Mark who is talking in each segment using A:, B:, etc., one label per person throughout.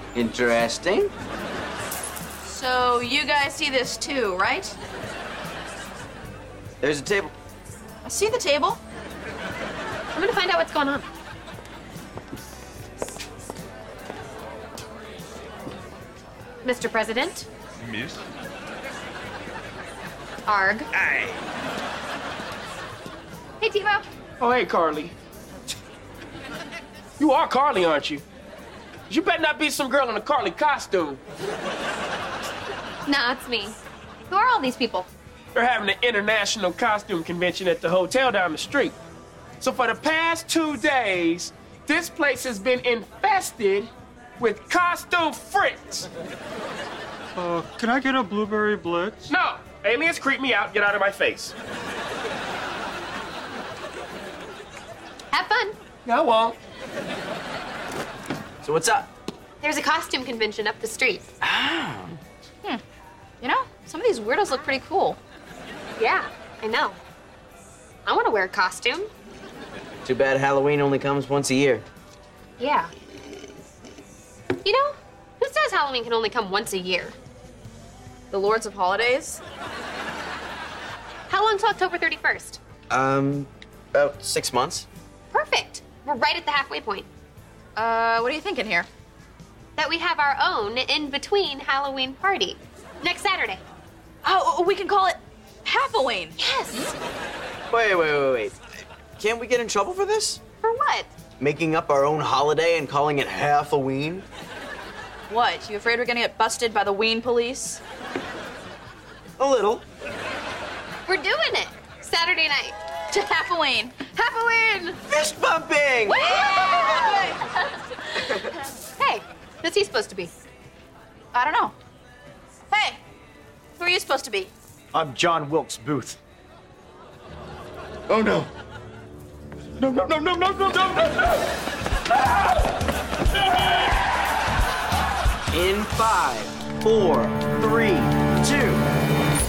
A: Interesting.
B: So you guys see this too, right?
A: There's a table.
B: I see the table. I'm gonna find out what's going on. Mr. President.
C: Miss?
B: Arg.
C: Aye.
B: Hey, TiVo.
D: Oh, hey, Carly. You are Carly, aren't you? You better not be some girl in a Carly costume.
B: Nah, it's me. Who are all these people?
D: They're having an international costume convention at the hotel down the street. So for the past 2 days, this place has been infested with costume freaks.
E: Can I get a blueberry blitz?
D: No, aliens creep me out. Get out of my face.
B: Have fun.
D: No, I won't.
A: So what's up?
B: There's a costume convention up the street.
A: Oh.
B: You know, some of these weirdos look pretty cool. Yeah, I know. I want to wear a costume.
A: Too bad Halloween only comes once a year.
B: Yeah. You know, who says Halloween can only come once a year? The Lords of Holidays? How long's October 31st?
A: About 6 months.
B: Perfect. We're right at the halfway point.
F: What are you thinking here?
B: That we have our own in-between Halloween party. Next Saturday.
F: Oh, we can call it Halfoween.
B: Yes.
A: Wait. Can't we get in trouble for this?
B: For what?
A: Making up our own holiday and calling it Halfoween?
F: What, you afraid we're gonna get busted by the Ween police?
A: A little.
B: We're doing it. Saturday night.
F: To Halfoween.
B: Halfoween!
A: Fist bumping!
B: Hey, who's he supposed to be?
F: I don't know. Hey, who are you supposed to be?
E: I'm John Wilkes Booth.
D: Oh, no. No.
A: In 5, 4, 3, 2.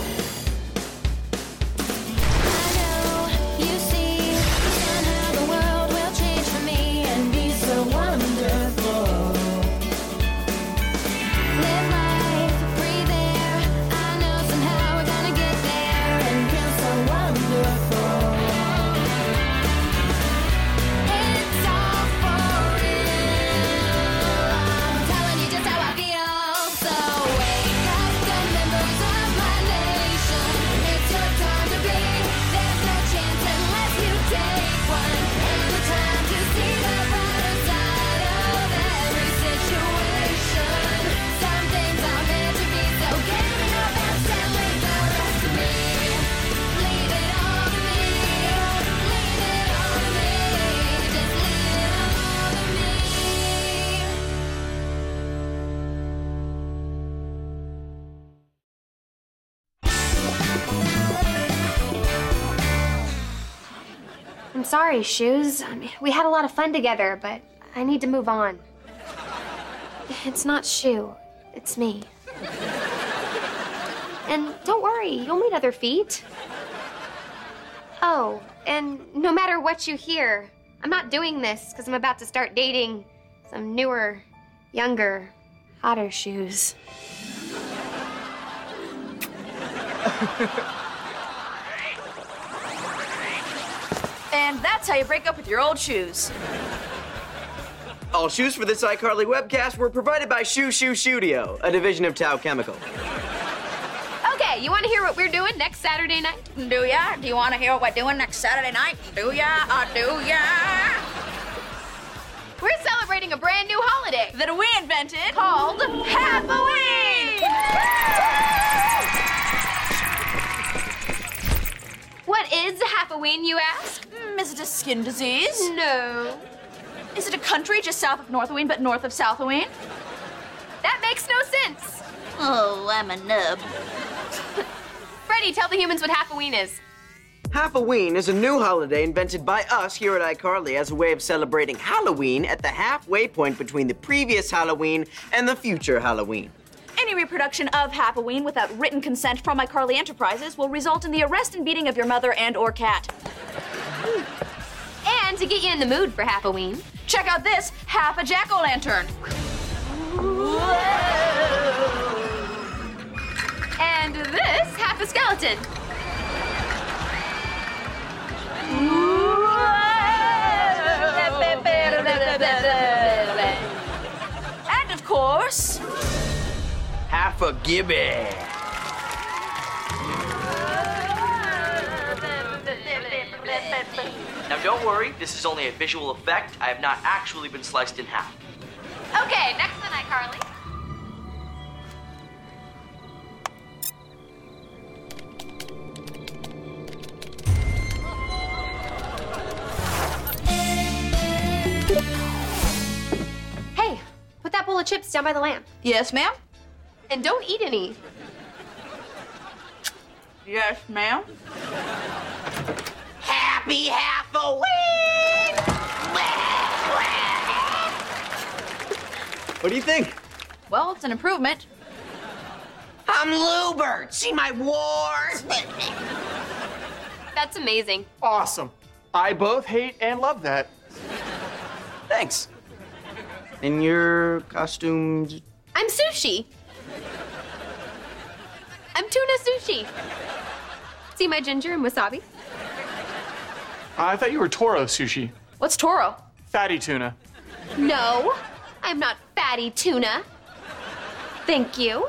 G: I'm sorry, Shoes. I mean, we had a lot of fun together, but I need to move on. It's not Shoe. It's me. And don't worry, you'll meet other feet. Oh, and no matter what you hear, I'm not doing this because I'm about to start dating some newer, younger, hotter Shoes.
F: And that's how you break up with your old shoes.
A: All shoes for this iCarly webcast were provided by Shoe Studio, a division of Tao Chemical.
B: Okay, you want to hear what we're doing next Saturday night?
F: Do ya? Do you want to hear what we're doing next Saturday night? Do ya? Do ya?
B: We're celebrating a brand new holiday
F: That we invented.
B: called Halfoween! What is Halfoween, you ask?
F: Is it a skin disease?
B: No.
F: Is it a country just south of Northoween but north of Southoween?
B: That makes no sense.
F: Oh, I'm a nub.
B: Freddie, tell the humans what Halfoween is.
A: Halfoween is a new holiday invented by us here at iCarly as a way of celebrating Halloween at the halfway point between the previous Halloween and the future Halloween.
F: Any reproduction of Halfoween without written consent from iCarly Enterprises will result in the arrest and beating of your mother and or cat.
B: And to get you in the mood for Halfoween,
F: Check out this half a jack-o'-lantern.
B: And this, half a skeleton.
F: And of course,
A: Half a Gibby.
C: Now don't worry, this is only a visual effect. I have not actually been sliced in half.
B: Okay, next one, iCarly. Hey, put that bowl of chips down by the lamp.
F: yes, ma'am.
B: And don't eat any.
F: Yes, ma'am.
A: Happy Halloween! What do you think?
F: Well, it's an improvement.
A: I'm Lubert. See my wars?
B: That's amazing.
D: Awesome. I both hate and love that.
A: Thanks. And your costumes?
B: I'm sushi. I'm tuna sushi. See my ginger and wasabi?
E: I thought you were Toro sushi.
F: What's Toro?
E: Fatty tuna.
B: No, I'm not fatty tuna. Thank you.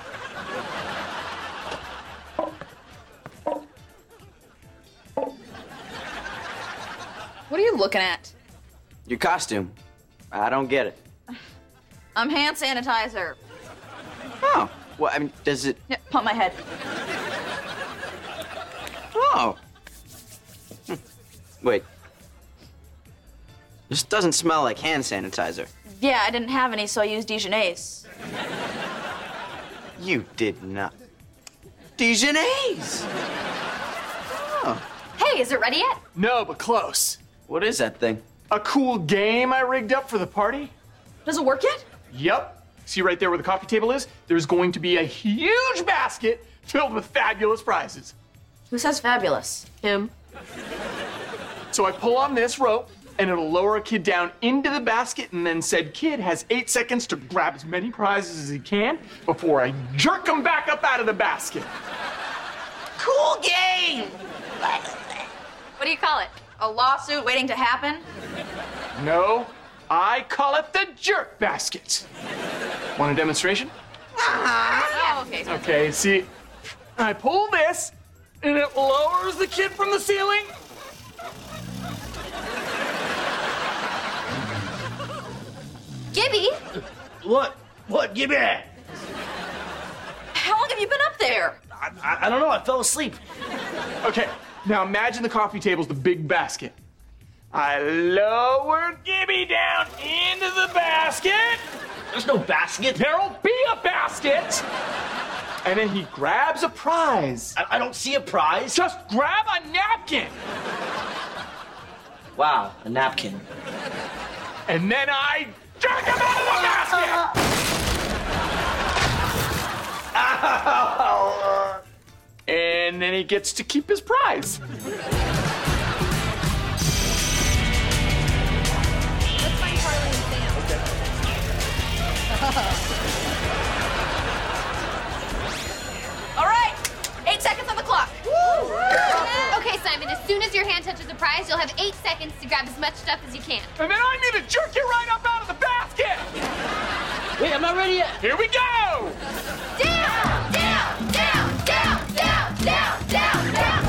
F: What are you looking at?
A: Your costume. I don't get it.
F: I'm hand sanitizer.
A: Oh. Well, I mean, does it...
F: Yeah, pump my head.
A: Oh. Wait. This doesn't smell like hand sanitizer.
F: Yeah, I didn't have any, so I used Dijonnaise.
A: You did not. Dijonnaise! Oh.
B: Hey, is it ready yet?
D: No, but close.
A: What is that thing?
D: A cool game I rigged up for the party?
F: Does it work yet?
D: Yep. See right there where the coffee table is? There's going to be a huge basket filled with fabulous prizes.
F: Who says fabulous?
B: Him.
D: So I pull on this rope, and it'll lower a kid down into the basket, and then said kid has 8 seconds to grab as many prizes as he can before I jerk him back up out of the basket.
A: Cool game!
F: What do you call it? A lawsuit waiting to happen?
D: No, I call it the jerk basket. Want a demonstration?
F: Oh, okay.
D: Okay, see, I pull this, and it lowers the kid from the ceiling.
B: Gibby?
H: What? What? Give me that.
F: How long have you been up there?
H: I don't know. I fell asleep.
D: Okay, now imagine the coffee table's the big basket. I lower Gibby down into the basket.
H: There's no basket.
D: There'll be a basket. And then he grabs a prize.
H: I don't see a prize.
D: Just grab a napkin.
H: Wow, a napkin.
D: And then I jerk him out of the basket. And then he gets to keep his prize.
F: All right, 8 seconds on the clock.
B: Okay, Simon, as soon as your hand touches the prize, you'll have 8 seconds to grab as much stuff as you can.
D: And then I need to jerk you right up out of the basket.
H: Wait, I'm not ready yet.
D: Here we go.
B: Down, down, down, down, down, down, down, down.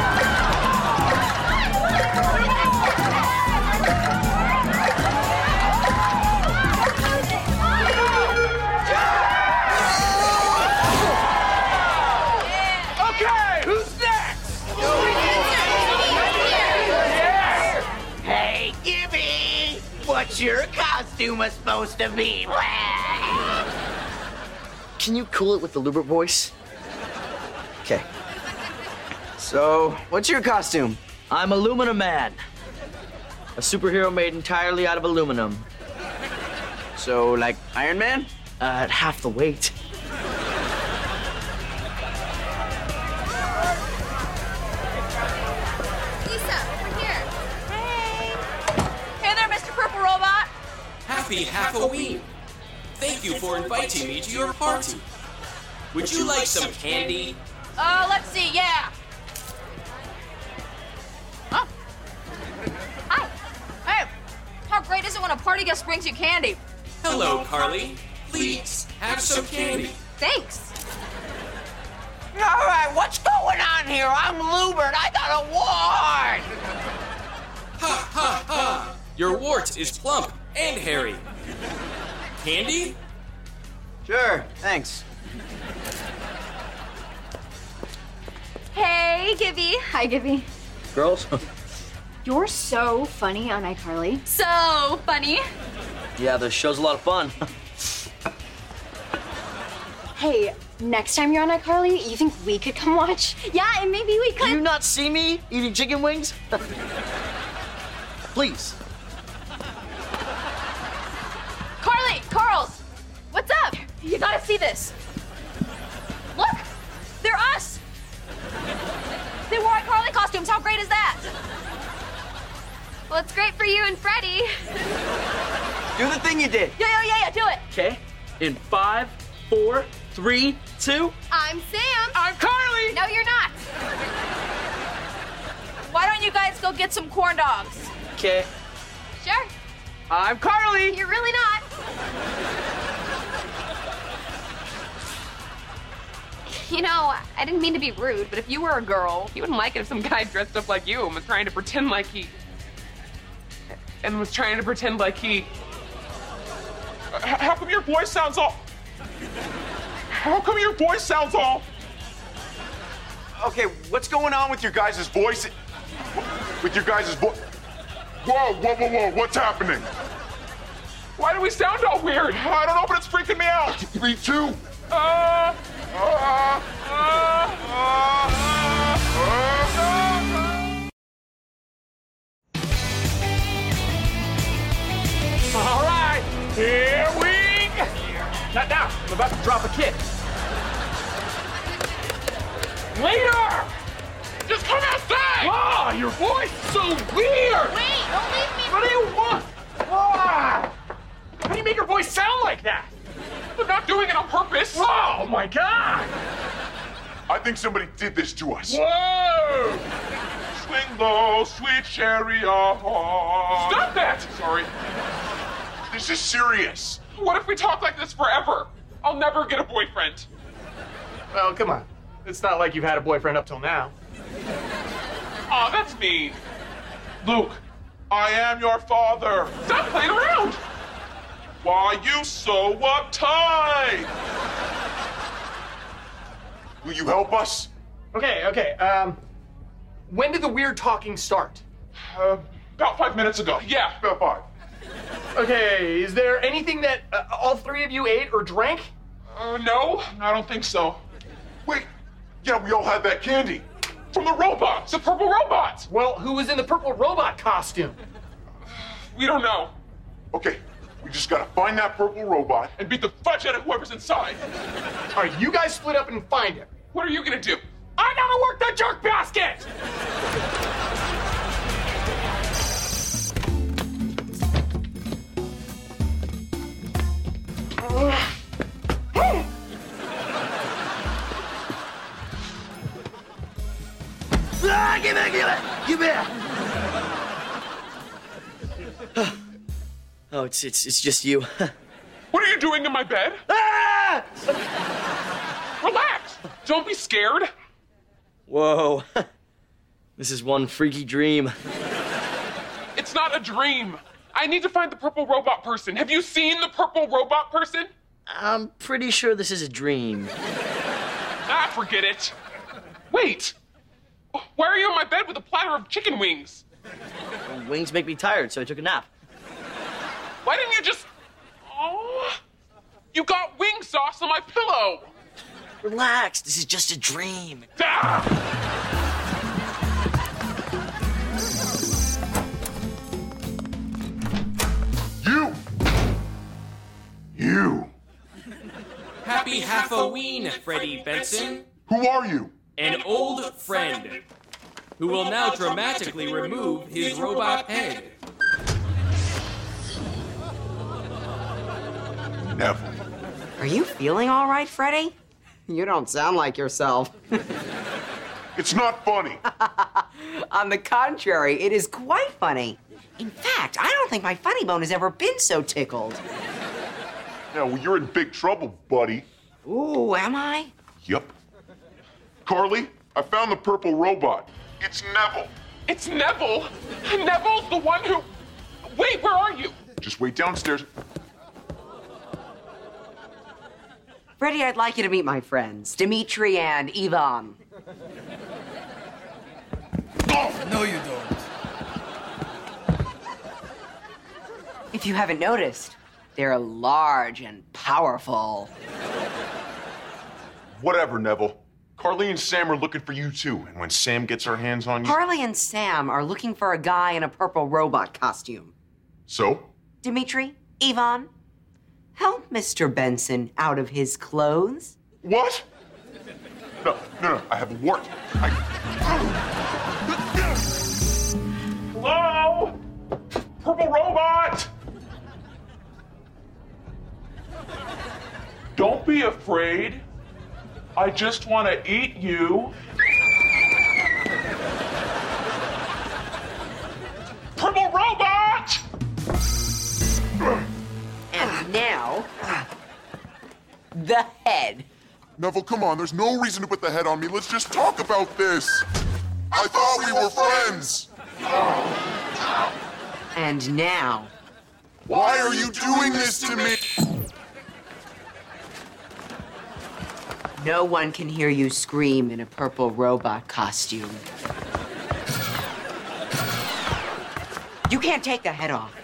D: Okay, who's next?
A: Hey, Gibby! What's your costume supposed to be?
C: Can you cool it with the Lubert voice?
A: Okay. So, what's your costume?
C: I'm Aluminum Man. A superhero made entirely out of aluminum.
A: So, like Iron Man?
C: At half the weight.
B: Lisa, over here.
F: Hey there, Mr. Purple Robot.
I: Happy Halloween! Thank you you for inviting me to your party. Would you like some candy?
F: Let's see, yeah. Oh. Hi. Hey, how great is it when a party guest brings you candy?
I: Hello, Carly. Please, have some candy.
B: Thanks.
A: All right, what's going on here? I'm Lubert. I got a wart.
I: Ha ha ha! Your wart is plump and hairy. Candy?
A: Sure, thanks.
G: Hey, Gibby. Hi, Gibby.
C: Girls?
G: You're so funny on iCarly. So funny.
C: Yeah, the show's a lot of fun.
G: Hey, next time you're on iCarly, you think we could come watch? Yeah, and maybe we
C: Do
G: could.
C: you not see me eating chicken wings? Please.
F: Carly, Carls, what's up? You gotta see this. Look, they're us. They wore iCarly costumes. How great is that?
G: Well, it's great for you and Freddie.
A: Do the thing you did.
F: Yeah, do it.
C: Okay. In 5, 4, 3, 2.
G: I'm Sam.
D: I'm Carly!
G: No, you're not.
F: Why don't you guys go get some corn dogs?
C: Okay.
G: Sure.
D: I'm Carly!
G: You're really not. You know, I didn't mean to be rude, but if you were a girl,
D: You wouldn't like it if some guy dressed up like you and was trying to pretend like he... How come your voice sounds all...
J: Okay, what's going on with your guys' voice? With your guys' voice? Whoa, what's happening?
D: Why do we sound all weird?
J: I don't know, but it's freaking me out. Me too.
D: All right, here we go. Not now, I'm about to drop a kick. Later! Just come outside! Ah, your voice is so weird!
F: Wait, don't leave me.
D: What do you want? Ah! How do you make your voice sound like that? I'm not doing it on purpose. Oh my god!
J: I think somebody did this to us.
D: Whoa!
J: Swing low, sweet chariot.
D: Stop that!
J: Sorry. This is serious.
D: What if we talk like this forever? I'll never get a boyfriend. Well, come on. It's not like you've had a boyfriend up till now. Aw, that's mean.
J: Luke, I am your father.
D: Stop playing around!
J: Why you so uptight? Will you help us?
D: Okay. When did the weird talking start?
J: About 5 minutes ago.
D: Yeah.
J: About 5.
D: Okay, is there anything that all three of you ate or drank? No, I don't think so.
J: Wait. Yeah, we all had that candy. From the robots.
D: The purple robots! Well, who was in the purple robot costume? We don't know.
J: Okay, we just gotta find that purple robot.
D: And beat the fudge out of whoever's inside. All right, you guys split up and find him. What are you gonna do? I gotta work the jerk basket!
C: Ah, give it! Oh, it's just you.
D: What are you doing in my bed?
C: Ah!
D: Relax! Don't be scared.
C: Whoa. This is one freaky dream.
D: It's not a dream. I need to find the purple robot person. Have you seen the purple robot person?
C: I'm pretty sure this is a dream.
D: Ah, forget it. Wait. Why are you in my bed with a platter of chicken wings?
C: Wings make me tired, so I took a nap.
D: Why didn't you just... Oh, you got wing sauce on my pillow.
C: Relax, this is just a dream.
D: Ah!
J: You!
I: Happy Halloween, Freddie Benson.
J: Who are you?
I: An old friend who will now dramatically remove his robot head.
J: Never.
K: Are you feeling all right, Freddy? You don't sound like yourself.
J: It's not funny.
K: On the contrary, it is quite funny. In fact, I don't think my funny bone has ever been so tickled.
J: Yeah, well, you're in big trouble, buddy.
K: Ooh, am I?
J: Yep. Carly, I found the purple robot. It's Neville.
D: It's Neville? Neville's the one who... Wait, where are you?
J: Just wait downstairs.
K: Freddy, I'd like you to meet my friends, Dimitri and Ivan.
L: No, you don't.
K: If you haven't noticed, they're large and powerful.
J: Whatever, Neville. Carly and Sam are looking for you, too. And when Sam gets her hands on you...
K: Carly and Sam are looking for a guy in a purple robot costume.
J: So?
K: Dimitri, Ivan, help Mr. Benson out of his clothes.
J: What? No, I have a warrant.
D: Hello? Purple robot! Don't be afraid. I just want to eat you. Purple robot!
K: And now, the head.
J: Neville, come on. There's no reason to put the head on me. Let's just talk about this. I thought we were friends.
K: And now.
J: Why are you doing this to me?
K: No one can hear you scream in a purple robot costume. You can't take the head off.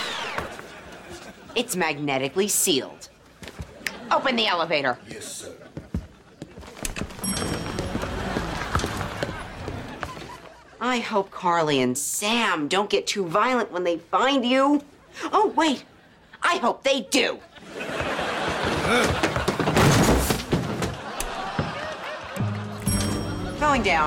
K: It's magnetically sealed. Open the elevator.
L: Yes, sir.
K: I hope Carly and Sam don't get too violent when they find you. Oh, wait. I hope they do. Going down.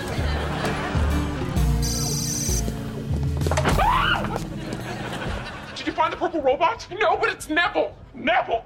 D: Did you find the purple robot? No, but it's Neville. Neville!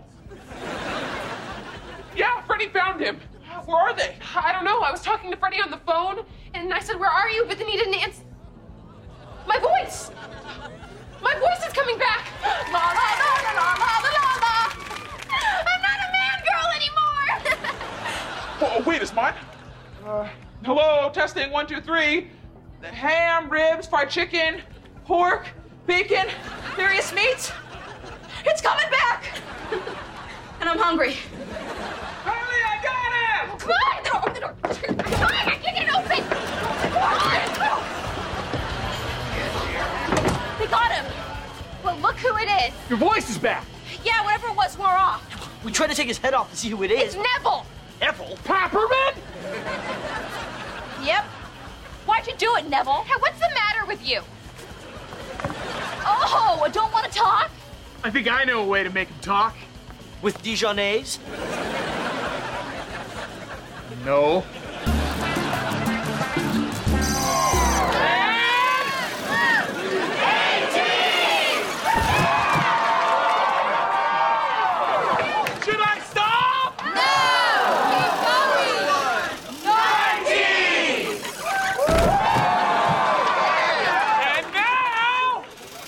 D: Yeah, Freddy found him. Where are they?
B: I don't know. I was talking to Freddy on the phone, and I said, "Where are you?" But then he didn't answer. My voice! My voice is coming back! La la la la la la la la! I'm not a man girl anymore!
D: Oh, wait, is mine? Hello, testing, 1, 2, 3. Ham, ribs, fried chicken, pork, bacon, various meats.
F: It's coming back! And I'm hungry.
D: Carly, I got him!
B: Come on! Open the door! Come on! I can't get it open!
F: They got him!
B: Well, look who it is!
C: Your voice is back.
F: Yeah, whatever it was wore off.
C: We tried to take his head off to see who it is.
B: It's Neville!
C: Neville?
D: Peppermint?
F: Yep. Why'd you do it, Neville?
B: Hey, what's the matter with you?
F: Oh, I don't want to talk?
E: I think I know a way to make him talk.
C: With Dijonnaise?
E: No.
D: Should I stop? And now...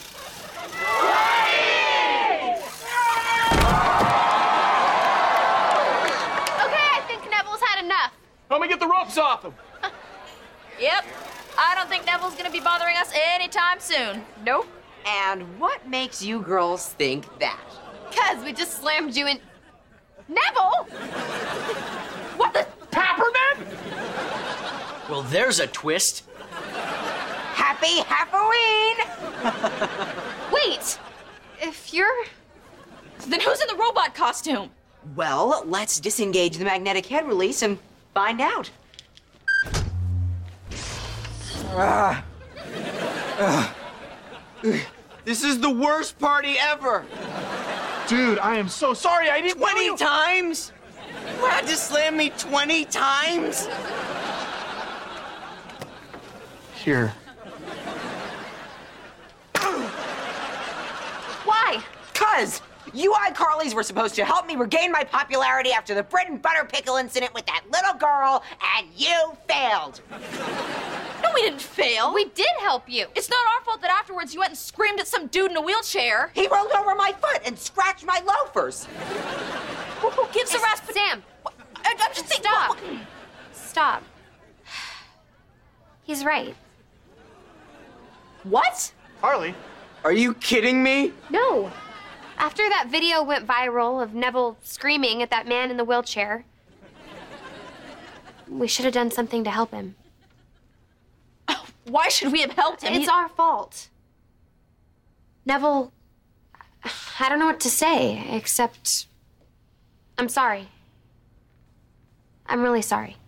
B: Okay, I think Neville's had enough.
D: Let me get the ropes off him.
F: Yep. I don't think Neville's gonna be bothering us anytime soon.
B: Nope.
K: And what makes you girls think that?
B: Cause we just slammed you in... Neville!
F: What the?
D: Peppermint?
C: Well, there's a twist.
K: Happy Halloween!
B: Wait! If you're...
F: Then who's in the robot costume?
K: Well, let's disengage the magnetic head release and find out.
A: This is the worst party ever.
E: Dude, I am so sorry. I didn't know
A: 20
E: you-
A: times? You had to slam me 20 times?
E: Here.
K: Why? 'Cause You iCarlys were supposed to help me regain my popularity after the bread and butter pickle incident with that little girl, and you failed.
F: No, we didn't fail.
G: We did help you.
F: It's not our fault that afterwards you went and screamed at some dude in a wheelchair.
K: He rolled over my foot and scratched my loafers.
F: Who gives a rasp?
G: Sam.
F: I'm just thinking.
G: Stop. Stop. He's right.
F: What?
A: Harley, are you kidding me?
G: No. After that video went viral of Neville screaming at that man in the wheelchair, we should have done something to help him.
F: Why should we have helped him?
G: It's our fault. Neville, I don't know what to say, except I'm sorry. I'm really sorry.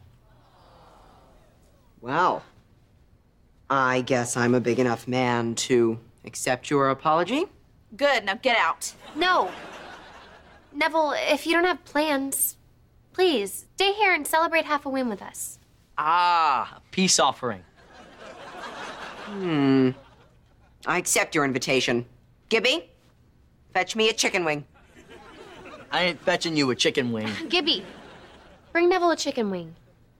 K: Well, I guess I'm a big enough man to accept your apology.
F: Good, now get out.
G: No. Neville, if you don't have plans, please stay here and celebrate half a win with us.
C: Ah, a peace offering.
K: I accept your invitation. Gibby, fetch me a chicken wing.
C: I ain't fetching you a chicken wing.
G: Gibby, bring Neville a chicken wing.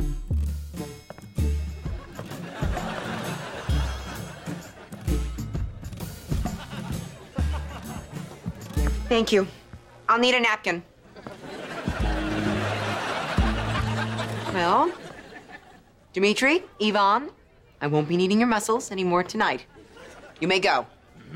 K: Thank you. I'll need a napkin. Well, Dimitri, Yvonne, I won't be needing your muscles anymore tonight. You may go.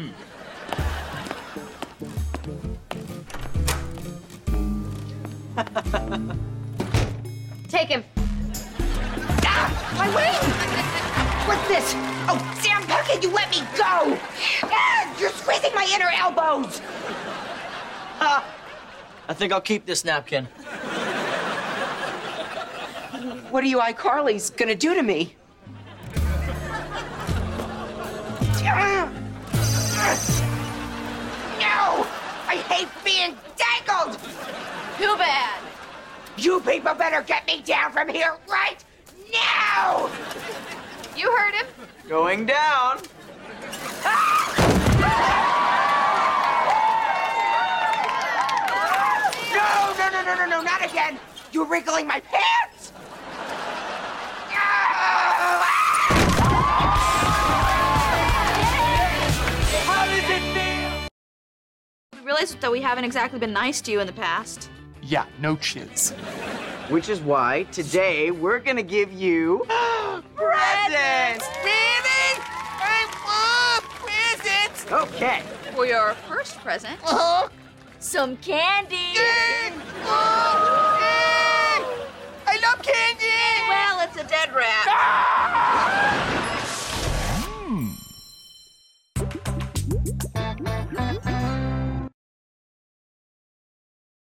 G: Take him.
K: Ah, my wing! What's this? Oh, Sam, how can you let me go? Ah, you're squeezing my inner elbows.
C: I think I'll keep this napkin.
K: What are you iCarlys gonna do to me? No! I hate being tangled!
F: Too bad.
K: You people better get me down from here right now!
B: You heard him.
A: Going down.
K: No, not again! You're wriggling my pants!
A: How does it feel?
F: We realize that we haven't exactly been nice to you in the past.
D: Yeah, no chiz.
A: Which is why today we're gonna give you presents.
K: Really? I love presents!
A: Okay.
F: For your first present, some candy.
K: I love candy!
F: Well, it's a dead rat.